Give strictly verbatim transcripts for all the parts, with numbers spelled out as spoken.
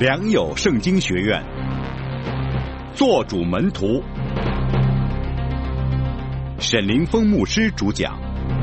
良友圣经学院，做主门徒，沈凌峰牧师主讲。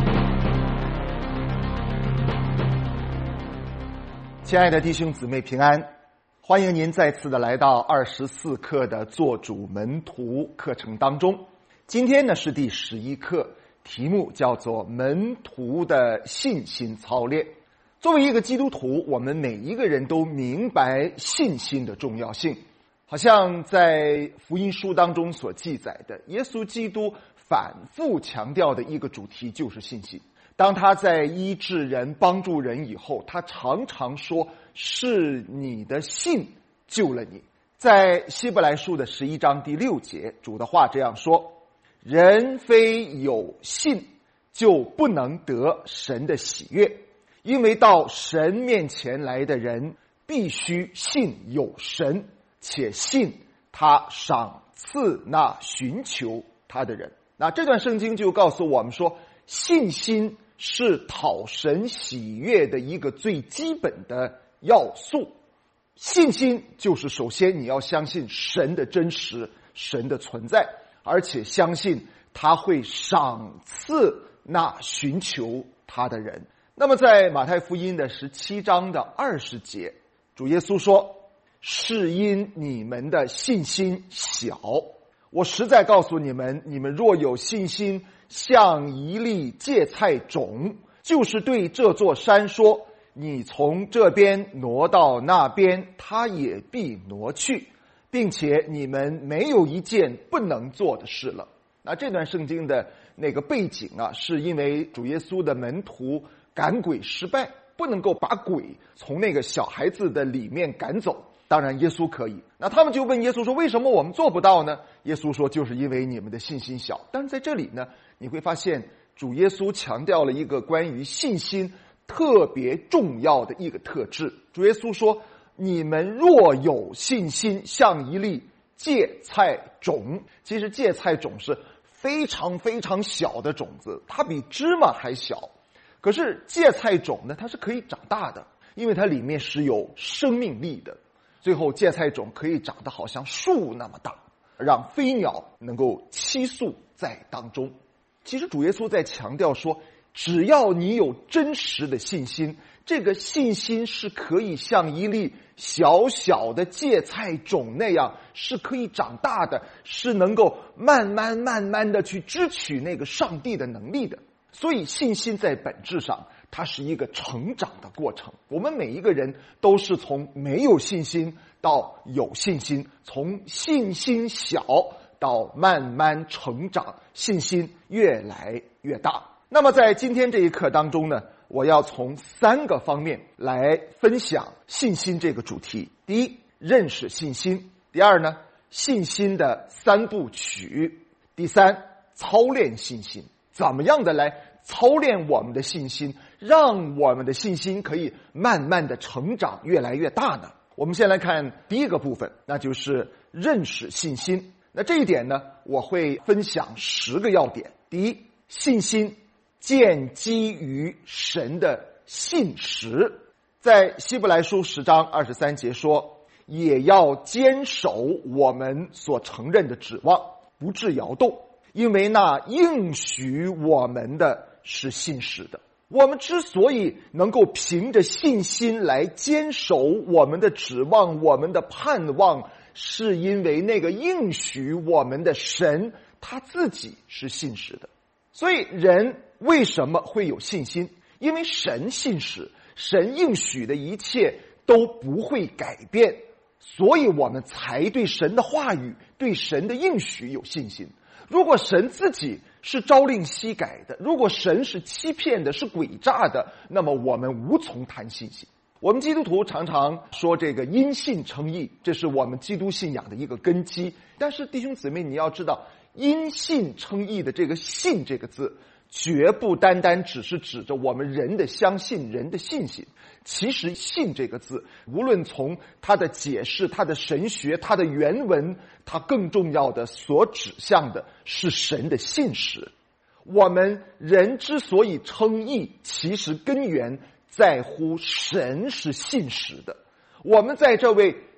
亲爱的弟兄姊妹平安，欢迎您再次的来到二十四课的做主门徒课程当中。今天呢是第十一课，题目叫做门徒的信心操练。作为一个基督徒，我们每一个人都明白信心的重要性。好像在福音书当中所记载的，耶稣基督反复强调的一个主题就是信心。当他在医治人、帮助人以后，他常常说，是你的信救了你。在希伯来书的十一章第六节，主的话这样说：人非有信，就不能得神的喜悦。因为到神面前来的人，必须信有神，且信他赏赐那寻求他的人。那这段圣经就告诉我们说，信心是讨神喜悦的一个最基本的要素。信心就是首先你要相信神的真实，神的存在，而且相信他会赏赐那寻求他的人。那么在马太福音的十七章的二十节，主耶稣说，是因你们的信心小。我实在告诉你们，你们若有信心像一粒芥菜种，就是对这座山说，你从这边挪到那边，它也必挪去，并且你们没有一件不能做的事了。那这段圣经的那个背景啊，是因为主耶稣的门徒赶鬼失败，不能够把鬼从那个小孩子的里面赶走。当然耶稣可以，那他们就问耶稣说，为什么我们做不到呢？耶稣说，就是因为你们的信心小。但是在这里呢，你会发现主耶稣强调了一个关于信心特别重要的一个特质。主耶稣说，你们若有信心像一粒芥菜种。其实芥菜种是非常非常小的种子，它比芝麻还小。可是芥菜种呢，它是可以长大的，因为它里面是有生命力的。最后芥菜种可以长得好像树那么大，让飞鸟能够栖宿在当中。其实主耶稣在强调说，只要你有真实的信心，这个信心是可以像一粒小小的芥菜种那样，是可以长大的，是能够慢慢慢慢的去支取那个上帝的能力的。所以信心在本质上它是一个成长的过程，我们每一个人都是从没有信心到有信心，从信心小到慢慢成长，信心越来越大。那么在今天这一课当中呢，我要从三个方面来分享信心这个主题。第一，认识信心；第二呢，信心的三部曲；第三，操练信心。怎么样的来操练我们的信心，让我们的信心可以慢慢的成长，越来越大呢？我们先来看第一个部分，那就是认识信心。那这一点呢，我会分享十个要点。第一，信心建基于神的信实。在希伯来书十章二十三节说，也要坚守我们所承认的指望，不致摇动，因为那应许我们的是信实的。我们之所以能够凭着信心来坚守我们的指望，我们的盼望，是因为那个应许我们的神他自己是信实的。所以人为什么会有信心？因为神信实，神应许的一切都不会改变，所以我们才对神的话语，对神的应许有信心。如果神自己是朝令夕改的，如果神是欺骗的，是诡诈的，那么我们无从谈信心。我们基督徒常常说这个因信称义，这是我们基督信仰的一个根基。但是弟兄姊妹，你要知道，因信称义的这个信这个字，绝不单单只是指着我们人的相信，人的信心。其实信这个字，无论从它的解释，它的神学，它的原文，它更重要的所指向的是神的信实。我们人之所以称义，其实根源在乎神是信实的。我们在这位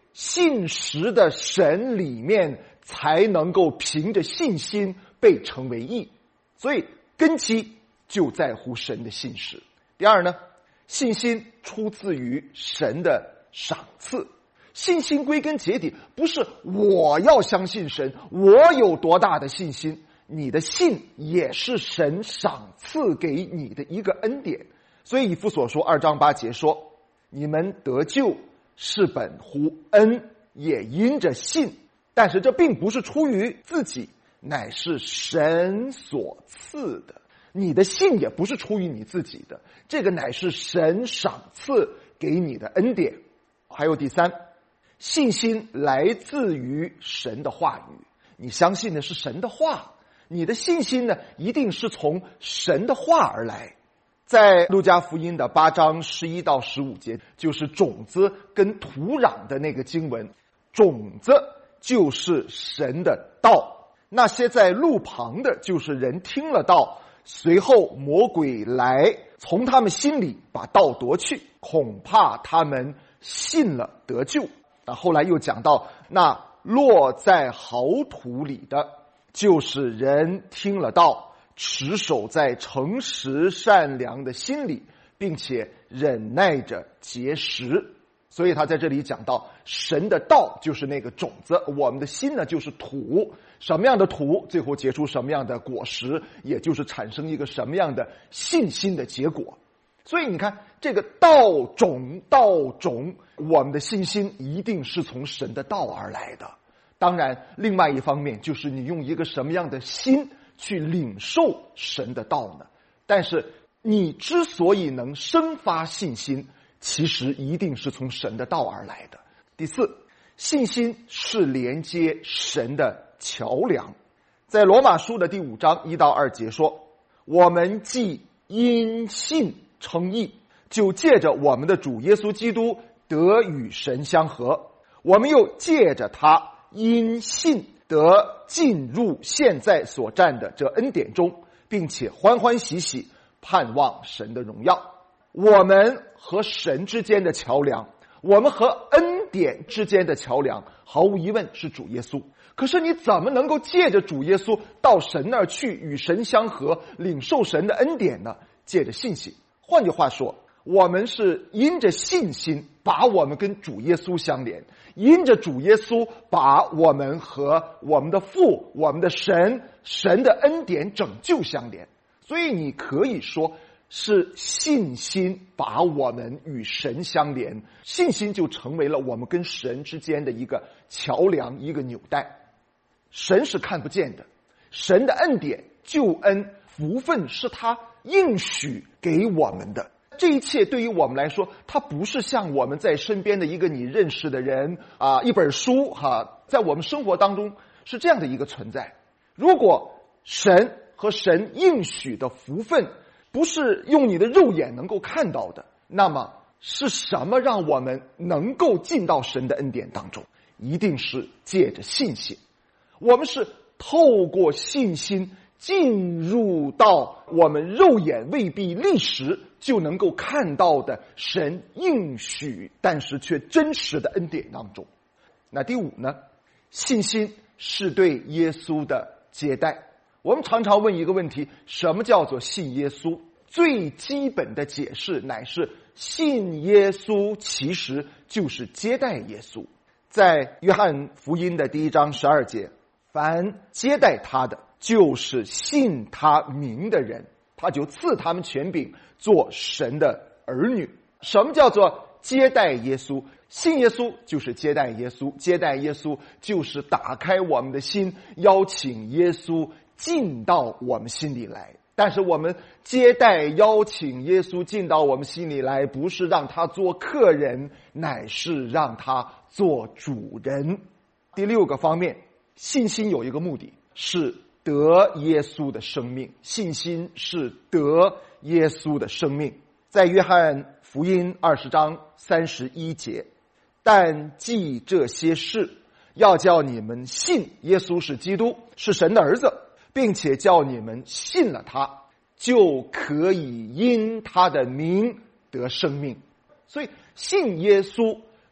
信实的神里面才能够凭着信心被称为义。所以根基就在乎神的信实。第二呢，信心出自于神的赏赐。信心归根结底不是我要相信神，我有多大的信心，你的信也是神赏赐给你的一个恩典。所以以弗所书二章八节说，你们得救是本乎恩，也因着信，但是这并不是出于自己，乃是神所赐的。你的信也不是出于你自己的，这个乃是神赏赐给你的恩典。还有第三，信心来自于神的话语。你相信的是神的话，你的信心呢，一定是从神的话而来。在路加福音的八章十一到十五节，就是种子跟土壤的那个经文。种子就是神的道，那些在路旁的，就是人听了道，随后魔鬼来从他们心里把道夺去，恐怕他们信了得救。那后来又讲到，那落在好土里的，就是人听了道，持守在诚实善良的心里，并且忍耐着结实。所以他在这里讲到，神的道就是那个种子，我们的心呢就是土，什么样的土最后结出什么样的果实，也就是产生一个什么样的信心的结果。所以你看，这个道种道种，我们的信心一定是从神的道而来的。当然另外一方面就是你用一个什么样的心去领受神的道呢？但是你之所以能生发信心，其实一定是从神的道而来的。第四，信心是连接神的桥梁。在罗马书的第五章一到二节说，我们既因信称义，就借着我们的主耶稣基督得与神相合，我们又借着他因信得进入现在所占的这恩典中，并且欢欢喜喜盼望神的荣耀。我们和神之间的桥梁，我们和恩典之间的桥梁，毫无疑问是主耶稣。可是你怎么能够借着主耶稣到神那儿去，与神相合，领受神的恩典呢？借着信心。换句话说，我们是因着信心把我们跟主耶稣相连，因着主耶稣把我们和我们的父、我们的神、神的恩典拯救相连。所以你可以说是信心把我们与神相连，信心就成为了我们跟神之间的一个桥梁，一个纽带。神是看不见的，神的恩典、救恩、福分是他应许给我们的。这一切对于我们来说，它不是像我们在身边的一个你认识的人啊，一本书哈，在我们生活当中是这样的一个存在。如果神和神应许的福分不是用你的肉眼能够看到的，那么是什么让我们能够进到神的恩典当中？一定是借着信心。我们是透过信心进入到我们肉眼未必立时就能够看到的神应许但是却真实的恩典当中。那第五呢，信心是对耶稣的接待。我们常常问一个问题，什么叫做信耶稣？最基本的解释乃是信耶稣其实就是接待耶稣。在约翰福音的第一章十二节，凡接待他的，就是信他名的人，他就赐他们权柄做神的儿女。什么叫做接待耶稣？信耶稣就是接待耶稣，接待耶稣就是打开我们的心，邀请耶稣进到我们心里来。但是我们接待邀请耶稣进到我们心里来，不是让他做客人，乃是让他做主人。第六个方面，信心有一个目的，是得耶稣的生命。信心是得耶稣的生命。在约翰福音二十章三十一节，但记这些事，要叫你们信耶稣是基督，是神的儿子，并且叫你们信了他，就可以因他的名得生命。所以信耶稣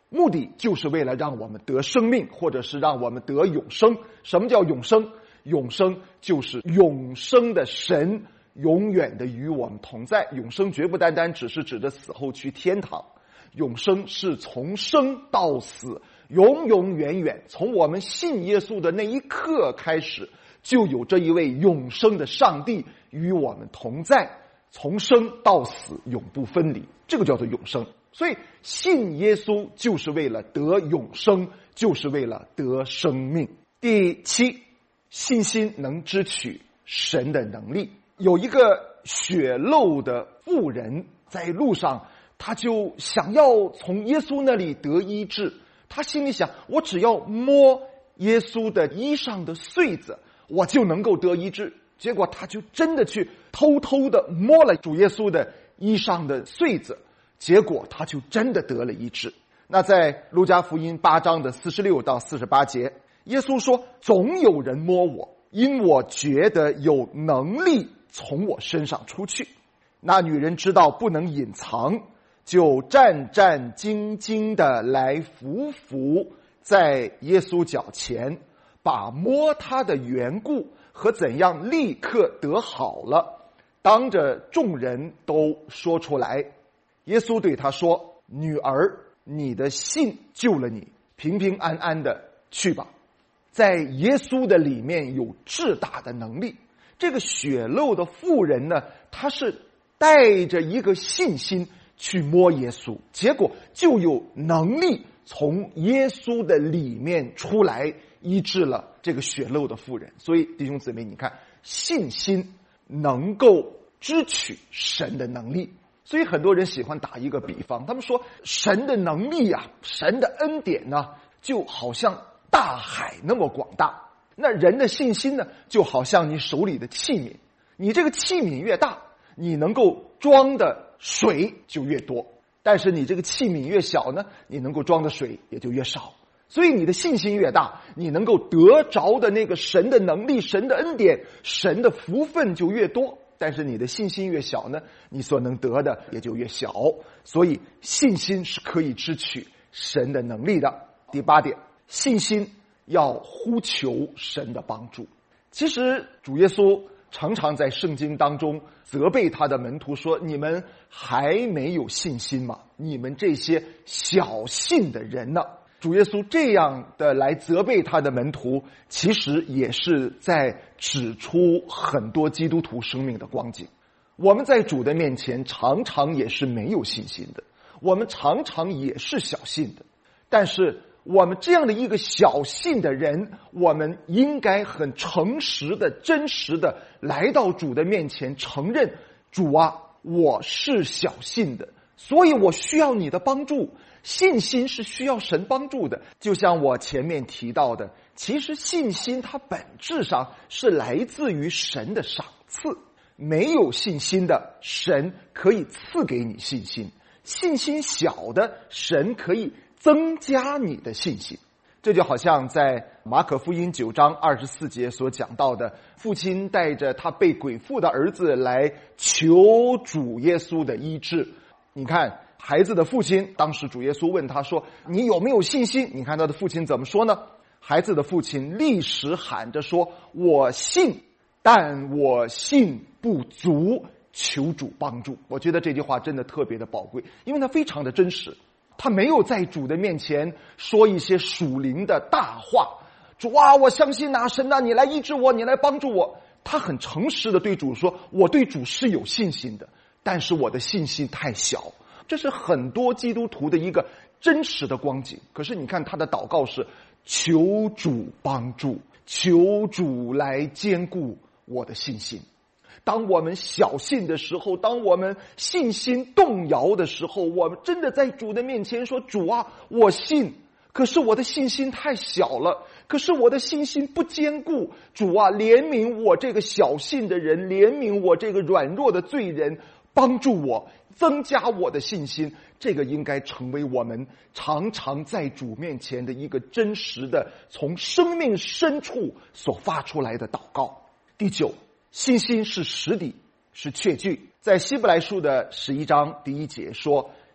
目的就是为了让我们得生命，或者是让我们得永生。什么叫永生？永生就是永生的神永远的与我们同在。永生绝不单单只是指着死后去天堂，永生是从生到死，永永远远，从我们信耶稣的那一刻开始，就有这一位永生的上帝与我们同在，从生到死永不分离，这个叫做永生。所以信耶稣就是为了得永生，就是为了得生命。第七，信心能支取神的能力。有一个血漏的妇人在路上，他就想要从耶稣那里得医治，他心里想，我只要摸耶稣的衣裳的穗子，我就能够得医治。结果他就真的去偷偷的摸了主耶稣的衣裳的穗子，结果他就真的得了医治。那在路加福音八章的四十六到四十八节，耶稣说，总有人摸我，因我觉得有能力从我身上出去。那女人知道不能隐藏，就战战兢兢的来伏伏在耶稣脚前，把摸他的缘故和怎样立刻得好了当着众人都说出来。耶稣对他说，女儿，你的信救了你，平平安安的去吧。在耶稣的里面有至大的能力。这个血漏的妇人呢，她是带着一个信心去摸耶稣，结果就有能力从耶稣的里面出来，医治了这个血漏的妇人。所以弟兄姊妹，你看，信心能够支取神的能力。所以很多人喜欢打一个比方，他们说神的能力啊，神的恩典呢，就好像大海那么广大。那人的信心呢，就好像你手里的器皿，你这个器皿越大，你能够装的水就越多，但是你这个器皿越小呢，你能够装的水也就越少。所以你的信心越大，你能够得着的那个神的能力、神的恩典、神的福分就越多，但是你的信心越小呢，你所能得的也就越小。所以信心是可以支取神的能力的。第八点，信心要呼求神的帮助。其实主耶稣常常在圣经当中责备他的门徒说，你们还没有信心吗？你们这些小信的人呢？主耶稣这样的来责备他的门徒，其实也是在指出很多基督徒生命的光景。我们在主的面前常常也是没有信心的，我们常常也是小信的，但是我们这样的一个小信的人，我们应该很诚实的、真实的来到主的面前，承认，主啊，我是小信的，所以我需要你的帮助。信心是需要神帮助的，就像我前面提到的，其实信心它本质上是来自于神的赏赐。没有信心的，神可以赐给你信心；信心小的，神可以增加你的信心。这就好像在马可福音九章二十四节所讲到的，父亲带着他被鬼附的儿子来求主耶稣的医治。你看孩子的父亲，当时主耶稣问他说，你有没有信心？你看他的父亲怎么说呢？孩子的父亲立时喊着说，我信，但我信不足，求主帮助。我觉得这句话真的特别的宝贵，因为它非常的真实。他没有在主的面前说一些属灵的大话，主啊，我相信啊，神啊，你来医治我，你来帮助我。他很诚实的对主说，我对主是有信心的，但是我的信心太小。这是很多基督徒的一个真实的光景。可是你看他的祷告是求主帮助，求主来坚固我的信心。当我们小信的时候，当我们信心动摇的时候，我们真的在主的面前说，主啊，我信，可是我的信心太小了，可是我的信心不坚固。主啊，怜悯我这个小信的人，怜悯我这个软弱的罪人，帮助我，增加我的信心。这个应该成为我们常常在主面前的一个真实的从生命深处所发出来的祷告。第九，信心是实底，是确据。在希伯来书的十一章第一节说，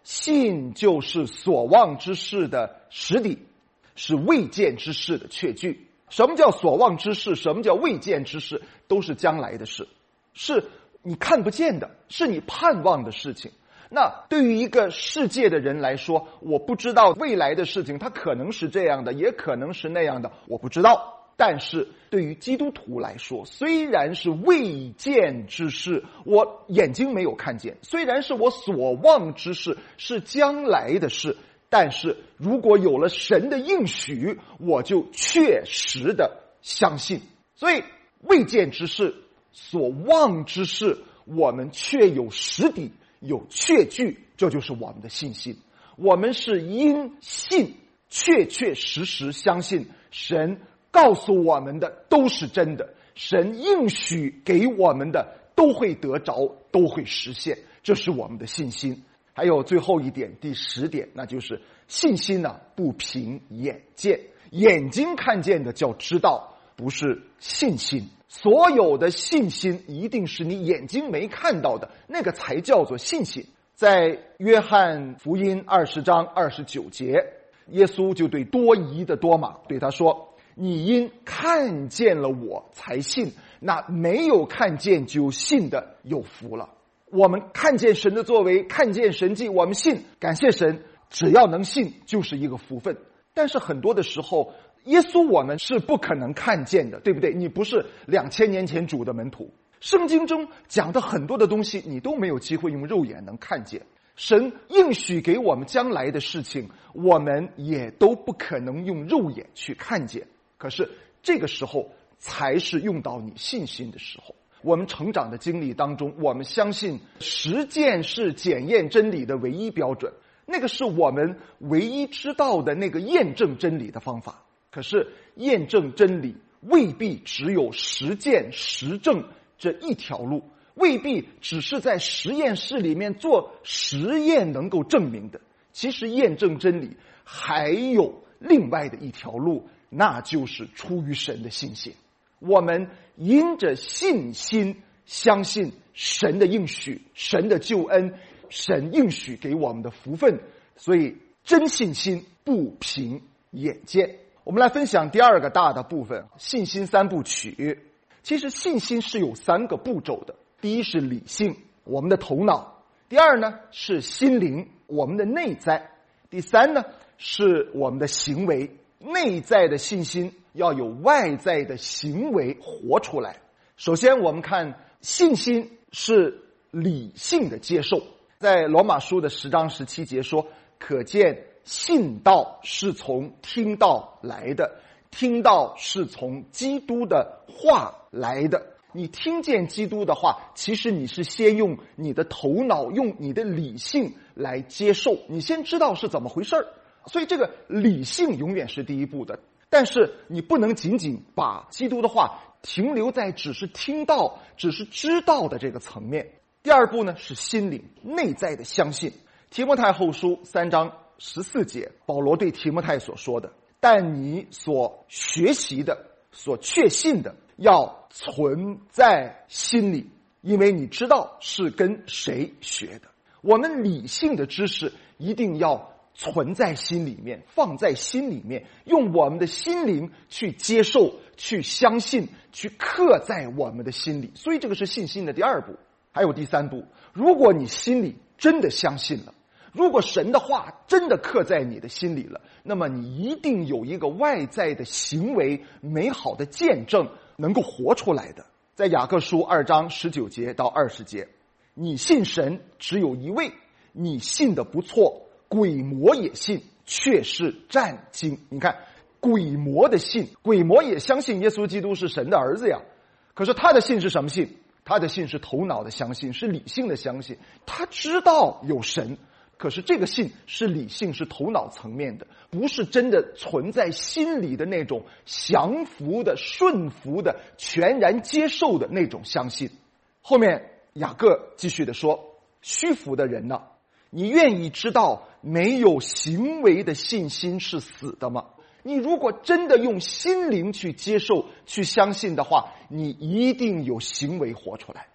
信就是所望之事的实底，是未见之事的确据。什么叫所望之事？什么叫未见之事？都是将来的事，是你看不见的，是你盼望的事情。那对于一个世界的人来说，我不知道未来的事情，它可能是这样的，也可能是那样的，我不知道。但是对于基督徒来说，虽然是未见之事，我眼睛没有看见，虽然是我所望之事，是将来的事，但是如果有了神的应许，我就确实的相信。所以未见之事，所望之事，我们却有实底，有确据，这就是我们的信心。我们是因信确确实实相信神告诉我们的都是真的，神应许给我们的都会得着，都会实现，这是我们的信心。还有最后一点，第十点，那就是信心呢、啊、不凭眼见，眼睛看见的叫知道，不是信心。所有的信心一定是你眼睛没看到的，那个才叫做信心。在约翰福音二十章二十九节，耶稣就对多疑的多马对他说，你因看见了我才信，那没有看见就信的有福了。我们看见神的作为，看见神迹，我们信，感谢神，只要能信就是一个福分。但是很多的时候，耶稣我们是不可能看见的，对不对？你不是两千年前主的门徒，圣经中讲的很多的东西你都没有机会用肉眼能看见。神应许给我们将来的事情，我们也都不可能用肉眼去看见。可是这个时候才是用到你信心的时候。我们成长的经历当中，我们相信实践是检验真理的唯一标准，那个是我们唯一知道的那个验证真理的方法。可是验证真理未必只有实践实证这一条路，未必只是在实验室里面做实验能够证明的。其实验证真理还有另外的一条路，那就是出于神的信心。我们因着信心相信神的应许，神的救恩，神应许给我们的福分，所以真信心不凭眼见。我们来分享第二个大的部分，信心三部曲。其实信心是有三个步骤的，第一是理性，我们的头脑；第二呢是心灵，我们的内在；第三呢是我们的行为。内在的信心要有外在的行为活出来。首先我们看信心是理性的接受，在罗马书的十章十七节说，可见信道是从听道来的，听道是从基督的话来的。你听见基督的话，其实你是先用你的头脑，用你的理性来接受，你先知道是怎么回事儿。所以这个理性永远是第一步的，但是你不能仅仅把基督的话停留在只是听到，只是知道的这个层面。第二步呢是心灵，内在的相信。提摩太后书三章十四节，保罗对提摩太所说的，但你所学习的，所确信的，要存在心里，因为你知道是跟谁学的。我们理性的知识一定要存在心里面，放在心里面，用我们的心灵去接受，去相信，去刻在我们的心里。所以这个是信心的第二步。还有第三步，如果你心里真的相信了，如果神的话真的刻在你的心里了，那么你一定有一个外在的行为，美好的见证能够活出来的。在雅各书二章十九节到二十节，你信神只有一位，你信的不错，鬼魔也信，却是战惊。你看，鬼魔的信，鬼魔也相信耶稣基督是神的儿子呀。可是他的信是什么信？他的信是头脑的相信，是理性的相信。他知道有神，可是这个信是理性，是头脑层面的，不是真的存在心里的那种降服的、顺服的、全然接受的那种相信。后面雅各继续的说，虚浮的人呢、啊，你愿意知道没有行为的信心是死的吗？你如果真的用心灵去接受、去相信的话，你一定有行为活出来。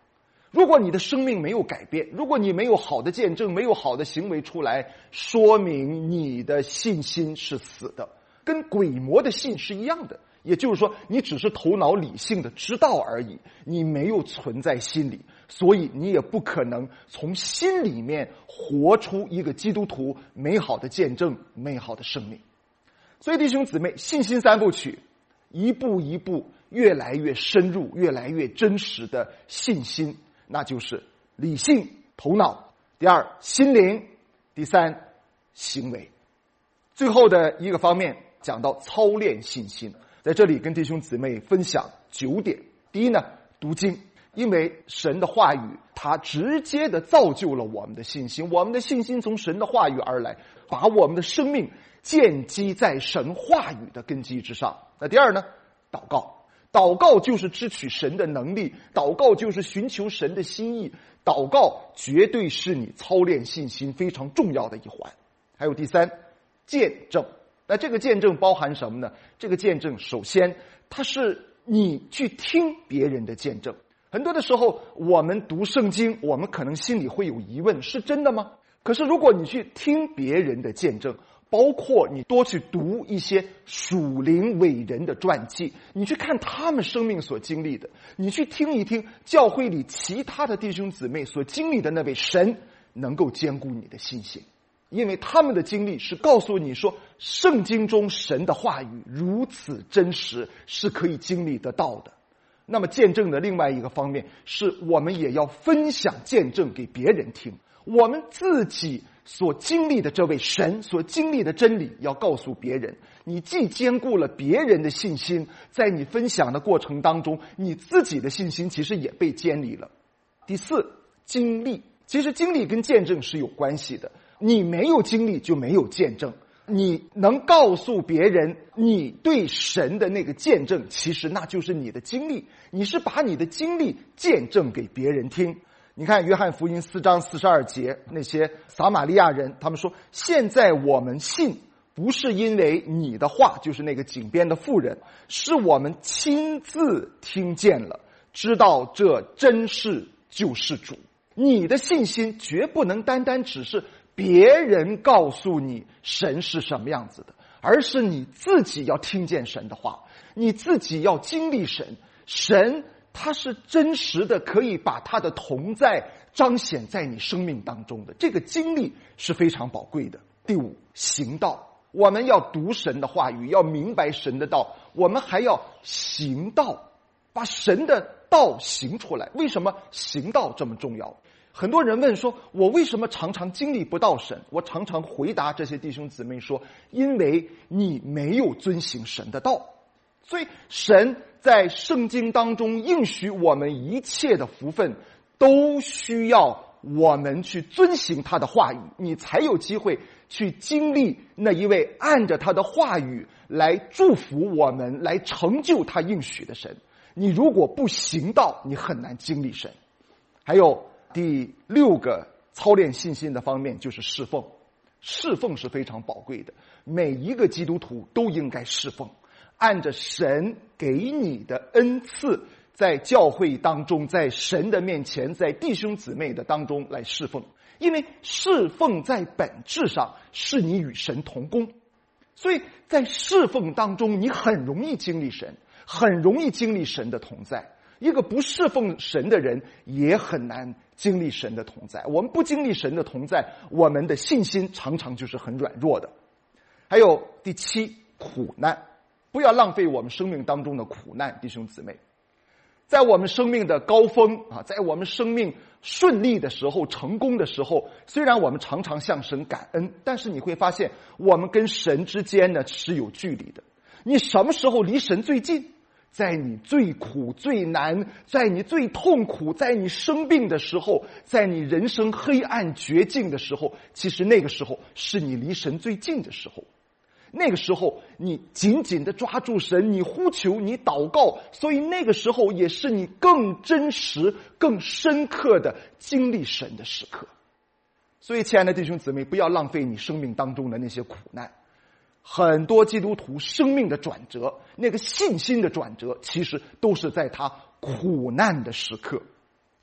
如果你的生命没有改变，如果你没有好的见证，没有好的行为出来，说明你的信心是死的，跟鬼魔的信是一样的。也就是说，你只是头脑理性的知道而已，你没有存在心里，所以你也不可能从心里面活出一个基督徒美好的见证、美好的生命。所以弟兄姊妹，信心三部曲，一步一步越来越深入，越来越真实的信心，那就是理性头脑，第二心灵，第三行为。最后的一个方面讲到操练信心，在这里跟弟兄姊妹分享九点。第一呢，读经，因为神的话语它直接的造就了我们的信心，我们的信心从神的话语而来，把我们的生命建基在神话语的根基之上。那第二呢，祷告。祷告就是支取神的能力，祷告就是寻求神的心意，祷告绝对是你操练信心非常重要的一环。还有第三，见证。那这个见证包含什么呢？这个见证首先它是你去听别人的见证。很多的时候我们读圣经，我们可能心里会有疑问，是真的吗？可是如果你去听别人的见证，包括你多去读一些属灵伟人的传记，你去看他们生命所经历的，你去听一听教会里其他的弟兄姊妹所经历的那位神，能够兼顾你的信心。因为他们的经历是告诉你说，圣经中神的话语如此真实，是可以经历得到的。那么见证的另外一个方面，是我们也要分享见证给别人听，我们自己所经历的这位神所经历的真理要告诉别人，你既兼顾了别人的信心，在你分享的过程当中，你自己的信心其实也被建立了。第四，经历。其实经历跟见证是有关系的，你没有经历就没有见证。你能告诉别人你对神的那个见证，其实那就是你的经历，你是把你的经历见证给别人听。你看约翰福音四章四十二节，那些撒玛利亚人他们说，现在我们信不是因为你的话，就是那个井边的妇人，是我们亲自听见了，知道这真是救世主。你的信心绝不能单单只是别人告诉你神是什么样子的，而是你自己要听见神的话，你自己要经历神。神他是真实的，可以把他的同在彰显在你生命当中的，这个经历是非常宝贵的。第五，行道。我们要读神的话语，要明白神的道，我们还要行道，把神的道行出来。为什么行道这么重要？很多人问说，我为什么常常经历不到神？我常常回答这些弟兄姊妹说，因为你没有遵行神的道。所以神在圣经当中应许我们一切的福分，都需要我们去遵行他的话语，你才有机会去经历那一位按着他的话语来祝福我们，来成就他应许的神。你如果不行道，你很难经历神。还有第六个操练信心的方面就是侍奉。侍奉是非常宝贵的，每一个基督徒都应该侍奉，按着神给你的恩赐，在教会当中，在神的面前，在弟兄姊妹的当中来侍奉。因为侍奉在本质上是你与神同工，所以在侍奉当中你很容易经历神，很容易经历神的同在。一个不侍奉神的人也很难经历神的同在。我们不经历神的同在，我们的信心常常就是很软弱的。还有第七，苦难。不要浪费我们生命当中的苦难，弟兄姊妹。在我们生命的高峰啊，在我们生命顺利的时候，成功的时候，虽然我们常常向神感恩，但是你会发现我们跟神之间呢是有距离的。你什么时候离神最近？在你最苦最难，在你最痛苦，在你生病的时候，在你人生黑暗绝境的时候，其实那个时候是你离神最近的时候。那个时候你紧紧地抓住神，你呼求，你祷告，所以那个时候也是你更真实更深刻的经历神的时刻。所以亲爱的弟兄姊妹，不要浪费你生命当中的那些苦难。很多基督徒生命的转折，那个信心的转折，其实都是在他苦难的时刻。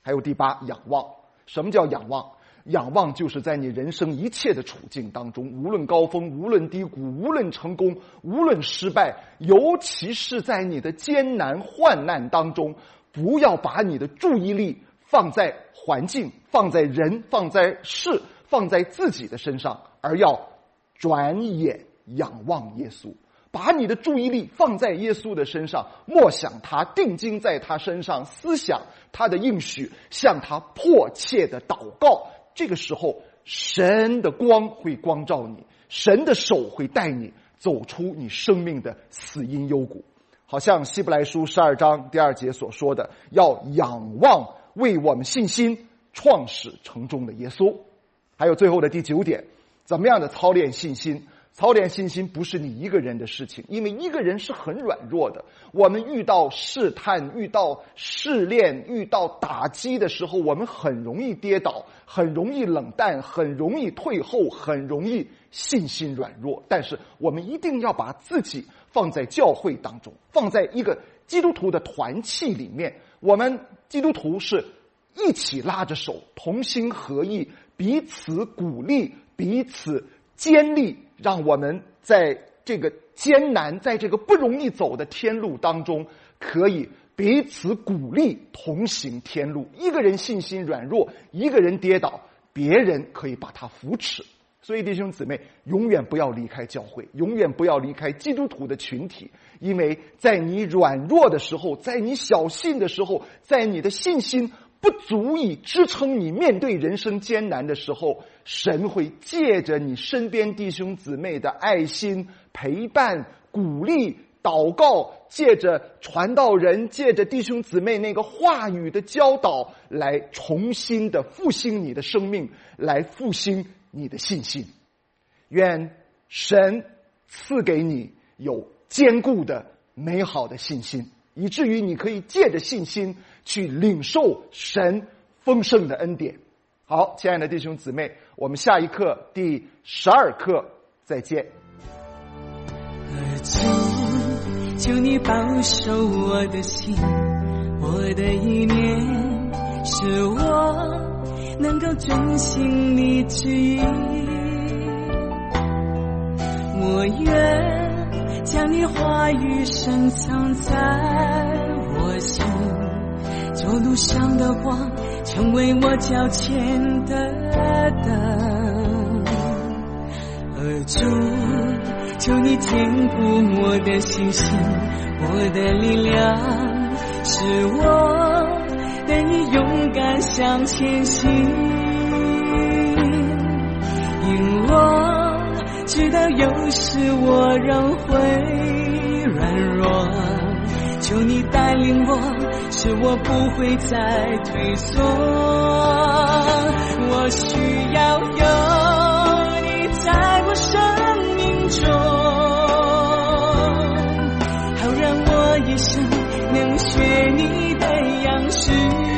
还有第八，仰望。什么叫仰望？仰望就是在你人生一切的处境当中，无论高峰，无论低谷，无论成功，无论失败，尤其是在你的艰难患难当中，不要把你的注意力放在环境，放在人，放在事，放在自己的身上，而要转眼仰望耶稣。把你的注意力放在耶稣的身上，默想他，定睛在他身上，思想他的应许，向他迫切的祷告。这个时候，神的光会光照你，神的手会带你走出你生命的死荫幽谷。好像希伯来书十二章第二节所说的，要仰望为我们信心创始成终的耶稣。还有最后的第九点，怎么样的操练信心？操练信心不是你一个人的事情，因为一个人是很软弱的。我们遇到试探，遇到试炼，遇到打击的时候，我们很容易跌倒，很容易冷淡，很容易退后，很容易信心软弱。但是我们一定要把自己放在教会当中，放在一个基督徒的团契里面。我们基督徒是一起拉着手，同心合意，彼此鼓励，彼此坚立，让我们在这个艰难，在这个不容易走的天路当中，可以彼此鼓励，同行天路。一个人信心软弱，一个人跌倒，别人可以把他扶持。所以弟兄姊妹，永远不要离开教会，永远不要离开基督徒的群体，因为在你软弱的时候，在你小信的时候，在你的信心不足以支撑你面对人生艰难的时候，神会借着你身边弟兄姊妹的爱心、陪伴、鼓励、祷告，借着传道人，借着弟兄姊妹那个话语的教导，来重新的复兴你的生命，来复兴你的信心。愿神赐给你有坚固的美好的信心，以至于你可以借着信心去领受神丰盛的恩典。好，亲爱的弟兄姊妹，我们下一课第十二课再见。 主，求你保守我的心，我的意念，使我能够遵行你旨意。我愿将你话语深藏在我心，做路上的光，成为我脚前的灯。而主，求你坚固我的信心，我的力量，使我能以勇敢向前行。因我知道有时我仍会软弱，求你带领我，使我不会再退缩。我需要有你在我生命中，好让我一生能学你的样式，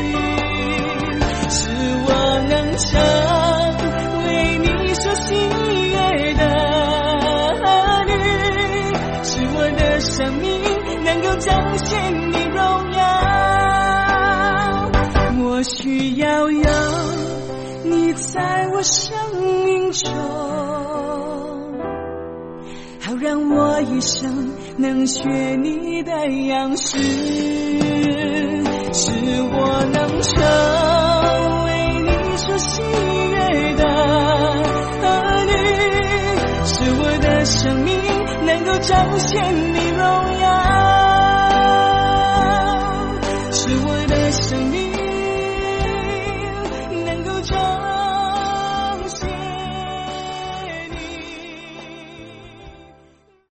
使我能成为你所喜悦的儿女，使我的生命能够彰显你荣耀。我需要有你在我生命中，好让我一生能学你的样式，使我能成为你所喜悦的儿女，使我的生命能够彰显你荣耀。